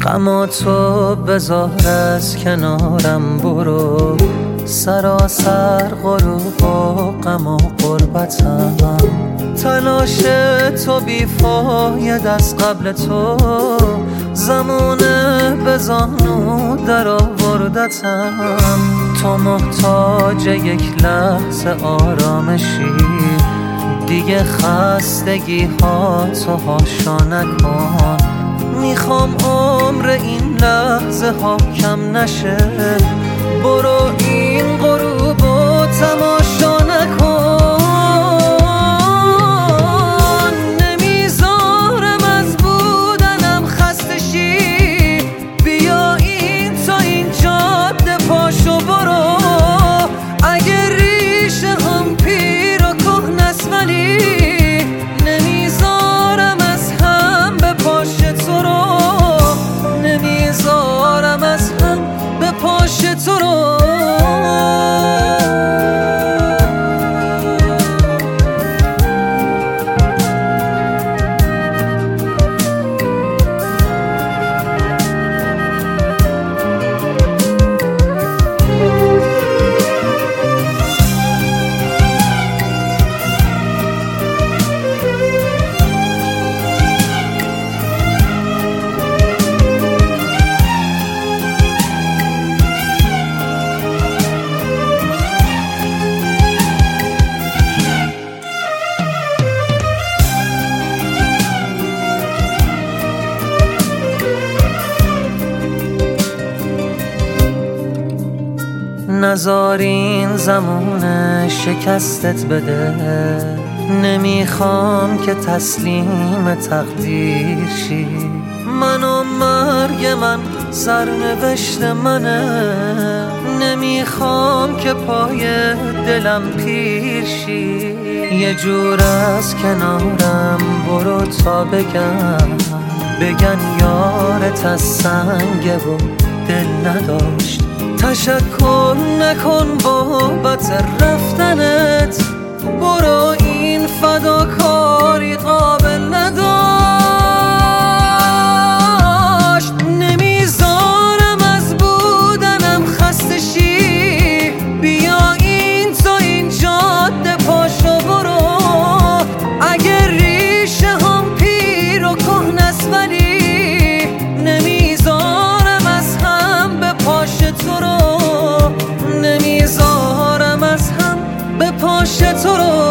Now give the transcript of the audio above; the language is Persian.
غم تو بذار از کنارم برو، سراسر غروب و غم و غربتم. تلاش تو بیفاید از قبل تو، زمانه به زانو در آوردتم. تو محتاج یک لحظه آرامشی، دیگه خستگی ها تو هاشا نکن. میخوام عمر این لحظه ها کم نشه، برو این غروب و تماشا نکن. نمیذارم از بودنم خسته شی، بیا این تا این جاده پاشو برو. اگه ریشه هم پیر و کهنست ولی نمیذارم از هم به پاش تو رو، نمیذارم از هم به پاش تو رو. نذار این زمونه شکستت بده، نمیخوام که تسلیم تقدیر شی. من و مرگ من سرنوشت منه، نمیخوام که پای دلم پیر شی. یه جور از کنارم برو تا بگن یارت از سنگه و دل نداشت. تشکر نکن بابت رفتنت، برو این فداکاری قابل نداشت. نمیذارم از بودنم خسته شی، بیا این تا این جاده پاشو برو. اگه ریشه هم پیر و کهنست ولی نمیذارم از هم به پاش تو رو، نمیذارم از هم به پاش تو رو.